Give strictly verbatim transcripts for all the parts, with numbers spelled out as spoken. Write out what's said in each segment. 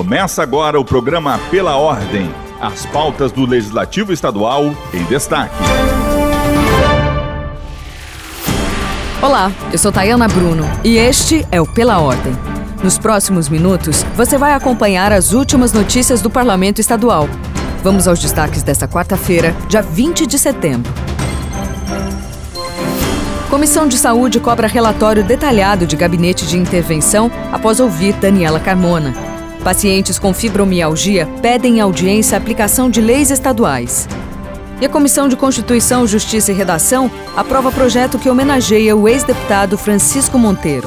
Começa agora o programa Pela Ordem, as pautas do Legislativo Estadual em destaque. Olá, eu sou Tayana Bruno e este é o Pela Ordem. Nos próximos minutos, você vai acompanhar as últimas notícias do Parlamento Estadual. Vamos aos destaques desta quarta-feira, dia vinte de setembro. Comissão de Saúde cobra relatório detalhado de gabinete de intervenção após ouvir Daniela Carmona. Pacientes com fibromialgia pedem em audiência a aplicação de leis estaduais. E a Comissão de Constituição, Justiça e Redação aprova projeto que homenageia o ex-deputado Francisco Monteiro.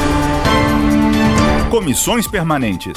Comissões permanentes.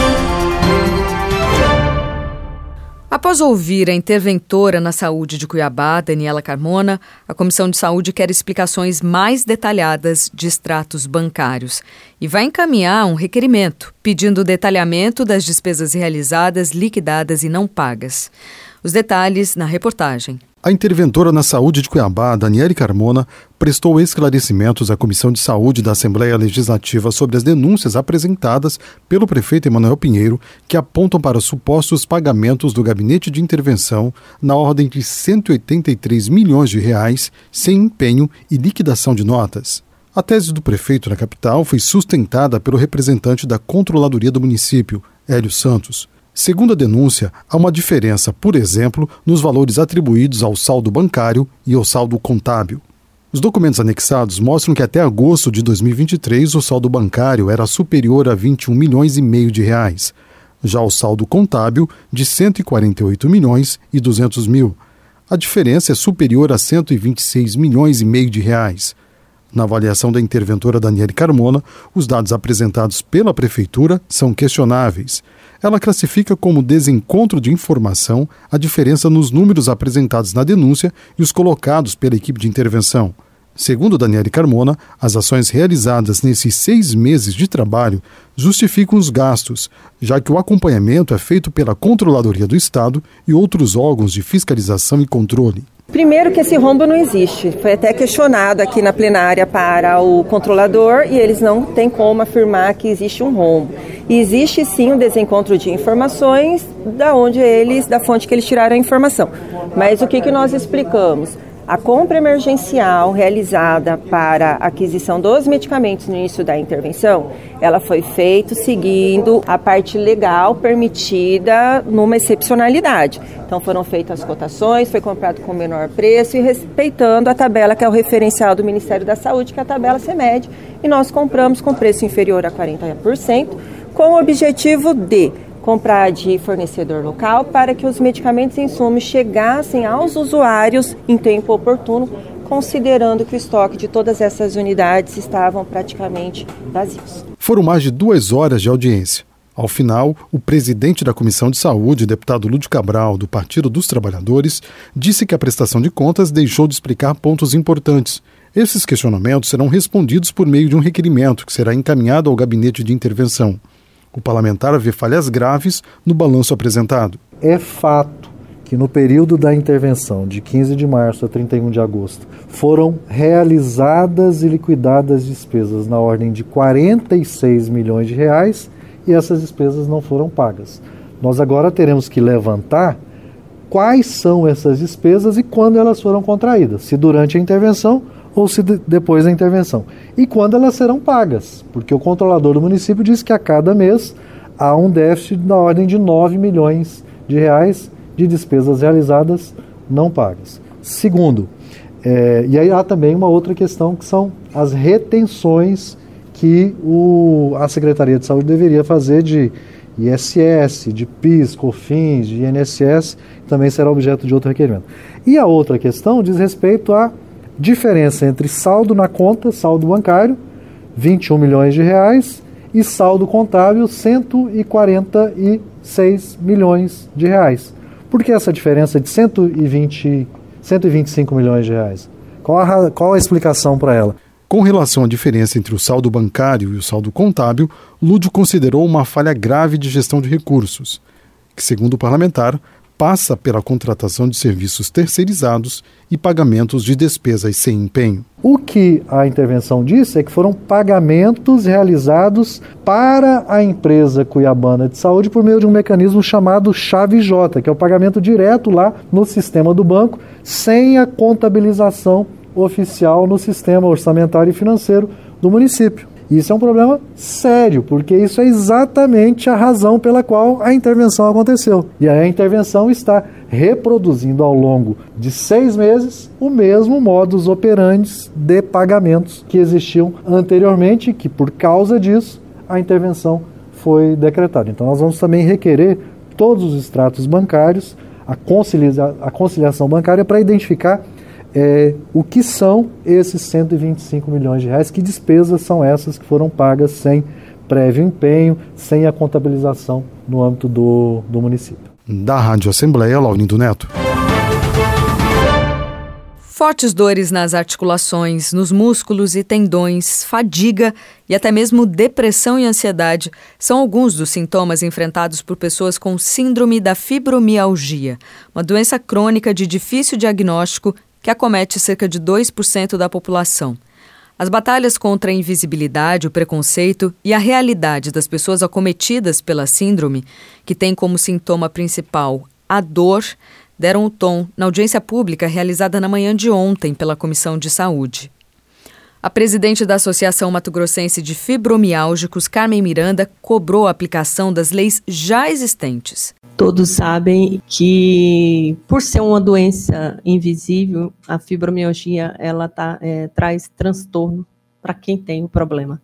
Após ouvir a interventora na saúde de Cuiabá, Daniela Carmona, a Comissão de Saúde quer explicações mais detalhadas de extratos bancários e vai encaminhar um requerimento pedindo o detalhamento das despesas realizadas, liquidadas e não pagas. Os detalhes na reportagem. A interventora na saúde de Cuiabá, Daniela Carmona, prestou esclarecimentos à Comissão de Saúde da Assembleia Legislativa sobre as denúncias apresentadas pelo prefeito Emanuel Pinheiro, que apontam para supostos pagamentos do gabinete de intervenção na ordem de cento e oitenta e três milhões de reais, sem empenho e liquidação de notas. A tese do prefeito na capital foi sustentada pelo representante da Controladoria do município, Hélio Santos. Segundo a denúncia, há uma diferença, por exemplo, nos valores atribuídos ao saldo bancário e ao saldo contábil. Os documentos anexados mostram que até agosto de dois mil e vinte e três o saldo bancário era superior a vinte e um milhões e meio de reais, já o saldo contábil de cento e quarenta e oito milhões e duzentos mil. A diferença é superior a cento e vinte e seis milhões e meio de reais. Na avaliação da interventora Daniela Carmona, os dados apresentados pela Prefeitura são questionáveis. Ela classifica como desencontro de informação a diferença nos números apresentados na denúncia e os colocados pela equipe de intervenção. Segundo Daniela Carmona, as ações realizadas nesses seis meses de trabalho justificam os gastos, já que o acompanhamento é feito pela Controladoria do Estado e outros órgãos de fiscalização e controle. Primeiro que esse rombo não existe, foi até questionado aqui na plenária para o controlador e eles não têm como afirmar que existe um rombo. E existe sim um desencontro de informações da onde eles, da fonte que eles tiraram a informação. Mas o que, que nós explicamos? A compra emergencial realizada para a aquisição dos medicamentos no início da intervenção, ela foi feita seguindo a parte legal permitida numa excepcionalidade. Então foram feitas as cotações, foi comprado com menor preço e respeitando a tabela que é o referencial do Ministério da Saúde, que é a tabela CEMED, e nós compramos com preço inferior a quarenta por cento, com o objetivo de comprar de fornecedor local para que os medicamentos e insumos chegassem aos usuários em tempo oportuno, considerando que o estoque de todas essas unidades estavam praticamente vazios. Foram mais de duas horas de audiência. Ao final, o presidente da Comissão de Saúde, deputado Lúdio Cabral, do Partido dos Trabalhadores, disse que a prestação de contas deixou de explicar pontos importantes. Esses questionamentos serão respondidos por meio de um requerimento que será encaminhado ao gabinete de intervenção. O parlamentar vê falhas graves no balanço apresentado. É fato que no período da intervenção, de quinze de março a trinta e um de agosto, foram realizadas e liquidadas despesas na ordem de quarenta e seis milhões de reais e essas despesas não foram pagas. Nós agora teremos que levantar quais são essas despesas e quando elas foram contraídas, se durante a intervenção ou se de, depois da intervenção. E quando elas serão pagas, porque o controlador do município diz que a cada mês há um déficit na ordem de nove milhões de reais de despesas realizadas não pagas. Segundo, é, e aí há também uma outra questão que são as retenções que o, a Secretaria de Saúde deveria fazer de I S S, de PIS, COFINS, de I N S S, também será objeto de outro requerimento. E a outra questão diz respeito à diferença entre saldo na conta, saldo bancário, vinte e um milhões de reais, e saldo contábil, cento e quarenta e seis milhões de reais. Por que essa diferença de cento e vinte, cento e vinte e cinco milhões de reais? Qual a, qual a explicação para ela? Com relação à diferença entre o saldo bancário e o saldo contábil, Lúdio considerou uma falha grave de gestão de recursos, que, segundo o parlamentar, passa pela contratação de serviços terceirizados e pagamentos de despesas sem empenho. O que a intervenção disse é que foram pagamentos realizados para a empresa cuiabana de saúde por meio de um mecanismo chamado chave J, que é o pagamento direto lá no sistema do banco, sem a contabilização oficial no sistema orçamentário e financeiro do município. Isso é um problema sério, porque isso é exatamente a razão pela qual a intervenção aconteceu. E a intervenção está reproduzindo ao longo de seis meses o mesmo modus operandi de pagamentos que existiam anteriormente, que por causa disso a intervenção foi decretada. Então nós vamos também requerer todos os extratos bancários, a, concilia- a conciliação bancária para identificar É, o que são esses cento e vinte e cinco milhões de reais, que despesas são essas que foram pagas sem prévio empenho, sem a contabilização no âmbito do, do município. Da Rádio Assembleia, Laurindo Neto. Fortes dores nas articulações, nos músculos e tendões, fadiga e até mesmo depressão e ansiedade são alguns dos sintomas enfrentados por pessoas com síndrome da fibromialgia, uma doença crônica de difícil diagnóstico que acomete cerca de dois por cento da população. As batalhas contra a invisibilidade, o preconceito e a realidade das pessoas acometidas pela síndrome, que tem como sintoma principal a dor, deram o tom na audiência pública realizada na manhã de ontem pela Comissão de Saúde. A presidente da Associação Mato Grossense de Fibromialgicos, Carmen Miranda, cobrou a aplicação das leis já existentes. Todos sabem que, por ser uma doença invisível, a fibromialgia ela tá, é, traz transtorno para quem tem o problema.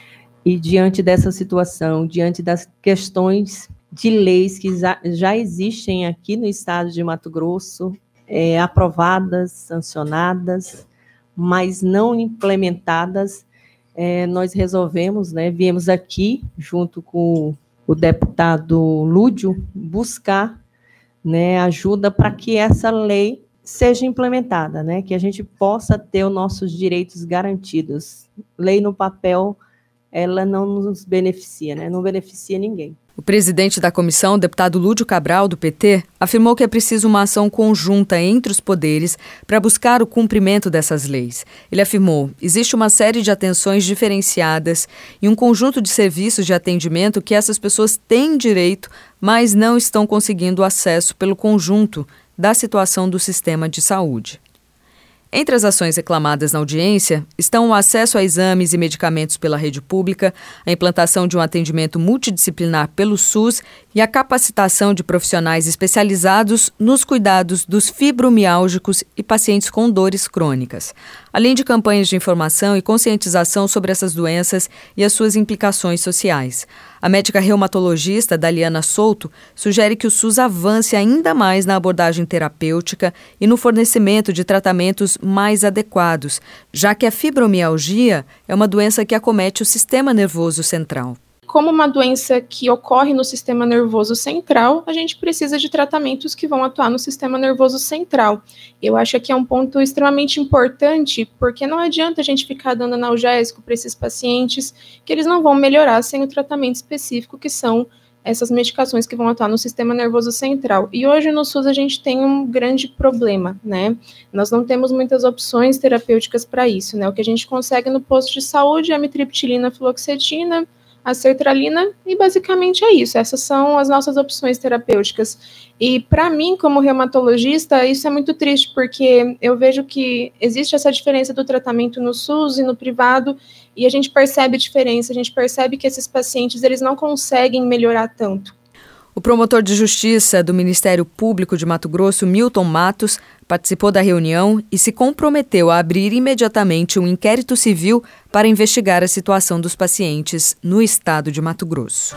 E diante dessa situação, diante das questões de leis que já, já existem aqui no estado de Mato Grosso, é, aprovadas, sancionadas, mas não implementadas, é, nós resolvemos, né, viemos aqui, junto com o deputado Lúdio, buscar, né, ajuda para que essa lei seja implementada, né, que a gente possa ter os nossos direitos garantidos. Lei no papel, ela não nos beneficia, né, não beneficia ninguém. O presidente da comissão, o deputado Lúdio Cabral, do P T, afirmou que é preciso uma ação conjunta entre os poderes para buscar o cumprimento dessas leis. Ele afirmou: existe uma série de atenções diferenciadas e um conjunto de serviços de atendimento que essas pessoas têm direito, mas não estão conseguindo acesso pelo conjunto da situação do sistema de saúde. Entre as ações reclamadas na audiência estão o acesso a exames e medicamentos pela rede pública, a implantação de um atendimento multidisciplinar pelo SUS e a capacitação de profissionais especializados nos cuidados dos fibromialgicos e pacientes com dores crônicas, além de campanhas de informação e conscientização sobre essas doenças e as suas implicações sociais. A médica reumatologista Daliana Souto sugere que o SUS avance ainda mais na abordagem terapêutica e no fornecimento de tratamentos mais adequados, já que a fibromialgia é uma doença que acomete o sistema nervoso central. Como uma doença que ocorre no sistema nervoso central, a gente precisa de tratamentos que vão atuar no sistema nervoso central. Eu acho que é um ponto extremamente importante, porque não adianta a gente ficar dando analgésico para esses pacientes, que eles não vão melhorar sem o tratamento específico, que são essas medicações que vão atuar no sistema nervoso central. E hoje no SUS a gente tem um grande problema, né? Nós não temos muitas opções terapêuticas para isso, né? O que a gente consegue no posto de saúde é a amitriptilina, fluoxetina, a sertralina, e basicamente é isso. Essas são as nossas opções terapêuticas. E para mim, como reumatologista, isso é muito triste, porque eu vejo que existe essa diferença do tratamento no SUS e no privado, e a gente percebe a diferença, a gente percebe que esses pacientes eles não conseguem melhorar tanto. O promotor de justiça do Ministério Público de Mato Grosso, Milton Matos, participou da reunião e se comprometeu a abrir imediatamente um inquérito civil para investigar a situação dos pacientes no estado de Mato Grosso.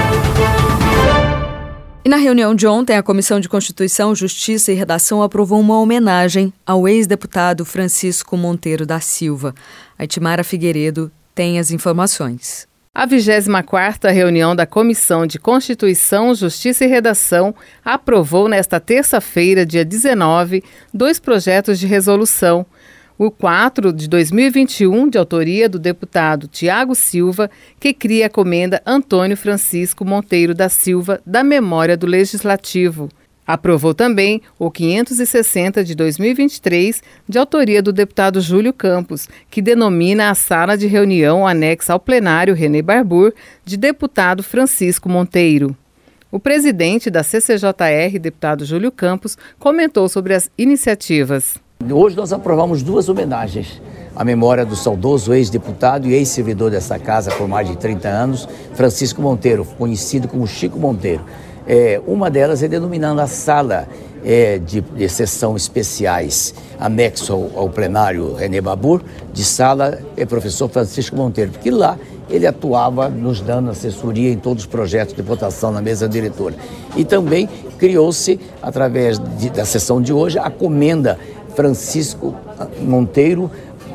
E na reunião de ontem, a Comissão de Constituição, Justiça e Redação aprovou uma homenagem ao ex-deputado Francisco Monteiro da Silva. A Itimara Figueiredo tem as informações. A vigésima quarta reunião da Comissão de Constituição, Justiça e Redação aprovou nesta terça-feira, dia dezenove, dois projetos de resolução. O quatro de dois mil e vinte e um, de autoria do deputado Tiago Silva, que cria a comenda Antônio Francisco Monteiro da Silva da memória do Legislativo. Aprovou também o quinhentos e sessenta de dois mil e vinte e três, de autoria do deputado Júlio Campos, que denomina a sala de reunião anexa ao plenário René Barbour de deputado Francisco Monteiro. O presidente da C C J R, deputado Júlio Campos, comentou sobre as iniciativas. Hoje nós aprovamos duas homenagens à memória do saudoso ex-deputado e ex-servidor dessa casa por mais de trinta anos, Francisco Monteiro, conhecido como Chico Monteiro. É, uma delas é denominando a sala é, de, de sessão especiais, anexo ao, ao plenário René Barbour, de sala é professor Francisco Monteiro, porque lá ele atuava nos dando assessoria em todos os projetos de votação na mesa diretora. E também criou-se, através de, da sessão de hoje, a comenda Francisco Monteiro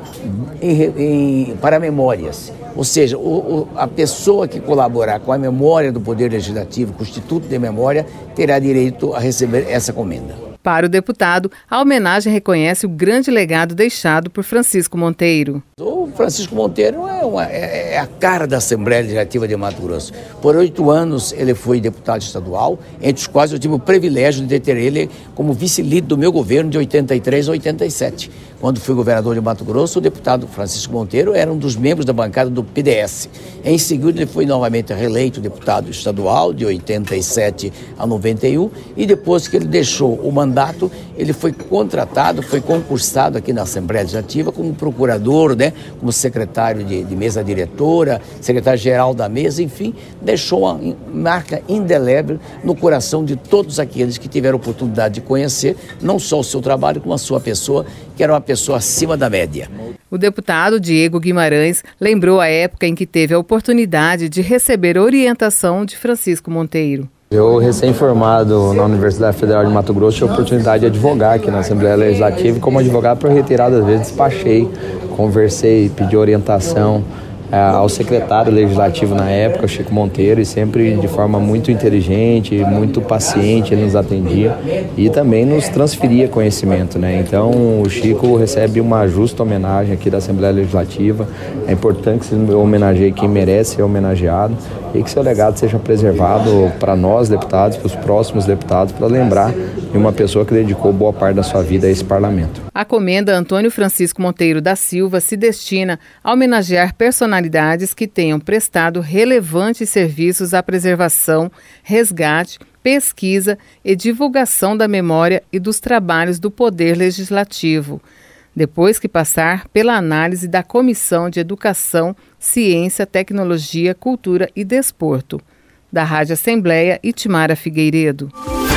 em, em, para memórias. Ou seja, o, o, a pessoa que colaborar com a memória do Poder Legislativo, com o Instituto de Memória, terá direito a receber essa comenda. Para o deputado, a homenagem reconhece o grande legado deixado por Francisco Monteiro. O Francisco Monteiro é, uma, é, é a cara da Assembleia Legislativa de Mato Grosso. Por oito anos ele foi deputado estadual, entre os quais eu tive o privilégio de ter ele como vice-líder do meu governo de oitenta e três a oitenta e sete. Quando fui governador de Mato Grosso, o deputado Francisco Monteiro era um dos membros da bancada do P D S. Em seguida, ele foi novamente reeleito deputado estadual de oitenta e sete a noventa e um e depois que ele deixou o mandato, ele foi contratado, foi concursado aqui na Assembleia Legislativa como procurador, né, como secretário de, de mesa diretora, secretário-geral da mesa, enfim, deixou uma marca indelével no coração de todos aqueles que tiveram a oportunidade de conhecer não só o seu trabalho, como a sua pessoa, que era uma pessoa acima da média. O deputado Diego Guimarães lembrou a época em que teve a oportunidade de receber orientação de Francisco Monteiro. Eu, recém-formado na Universidade Federal de Mato Grosso, tive a oportunidade de advogar aqui na Assembleia Legislativa e como advogado, por reiteradas vezes, despachei, conversei, pedi orientação ao secretário legislativo na época, Chico Monteiro, e sempre de forma muito inteligente, muito paciente ele nos atendia e também nos transferia conhecimento, né? Então o Chico recebe uma justa homenagem aqui da Assembleia Legislativa. É importante que se homenageie quem merece ser homenageado e que seu legado seja preservado para nós deputados, para os próximos deputados, para lembrar de uma pessoa que dedicou boa parte da sua vida a esse parlamento. A comenda Antônio Francisco Monteiro da Silva se destina a homenagear personalidades que tenham prestado relevantes serviços à preservação, resgate, pesquisa e divulgação da memória e dos trabalhos do Poder Legislativo, depois que passar pela análise da Comissão de Educação, Ciência, Tecnologia, Cultura e Desporto. Da Rádio Assembleia, Itimara Figueiredo.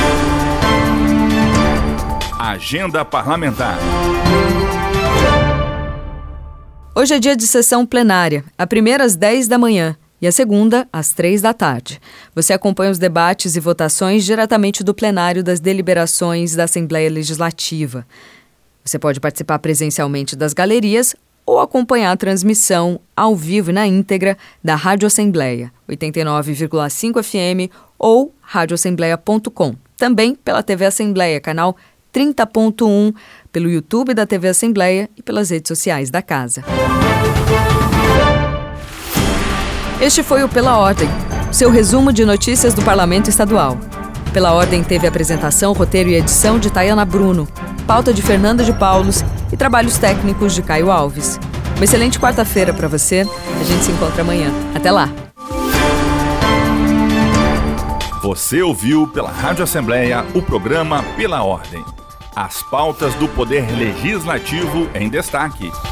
Agenda Parlamentar. Hoje é dia de sessão plenária, a primeira às dez da manhã e a segunda às três da tarde. Você acompanha os debates e votações diretamente do plenário das deliberações da Assembleia Legislativa. Você pode participar presencialmente das galerias ou acompanhar a transmissão ao vivo e na íntegra da Rádio Assembleia, oitenta e nove vírgula cinco F M ou rádio assembleia ponto com. Também pela T V Assembleia, canal trinta ponto um, pelo YouTube da T V Assembleia e pelas redes sociais da casa. Este foi o Pela Ordem, seu resumo de notícias do Parlamento Estadual. Pela Ordem teve apresentação, roteiro e edição de Tayana Bruno, pauta de Fernanda de Paulos e trabalhos técnicos de Caio Alves. Uma excelente quarta-feira para você. A gente se encontra amanhã. Até lá! Você ouviu pela Rádio Assembleia o programa Pela Ordem. As pautas do Poder Legislativo em destaque.